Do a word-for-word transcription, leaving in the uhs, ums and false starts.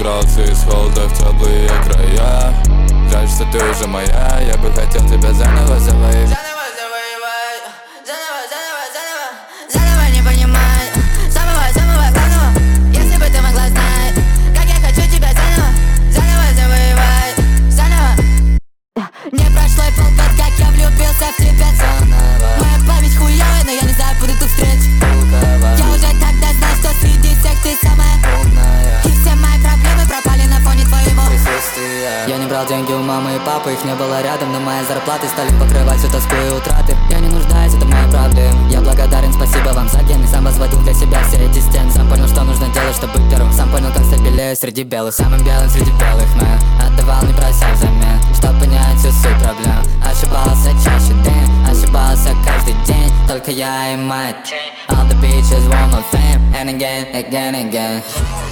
Перебрался из холода в теплые края. Жаль, что ты уже моя, я бы хотел тебя заново завоевать. Заново завоевать, заново, заново, заново, заново не понимай самого-самого главного. Если бы ты могла знать, как я хочу тебя заново, заново завоевать, заново. Не прошло и полгода, как я влюбился в тебя заново. Моя память хуёвая, но я не забуду ту встречу. Я уже тогда знал, что среди всех ты самая умная. И все мои проблемы пропали на фоне твоего присутствия. Я не брал деньги у мамы и папы, их не было рядом, но мои зарплаты стали покрывать всю тоску и утраты. Я не нуждаюсь, это моя проблема. Я благодарен, спасибо вам за гены. Сам возводил для себя все эти стены. Сам понял, что нужно делать, чтобы быть первым. Сам понял, как стать белее среди белых. Самым белым среди белых, man. Отдавал, не прося взамен, чтоб понять всю суть проблем. Ошибался чаще день, ошибался каждый день. Только я и моя тень. All the bitches want my fame, and again, again, again.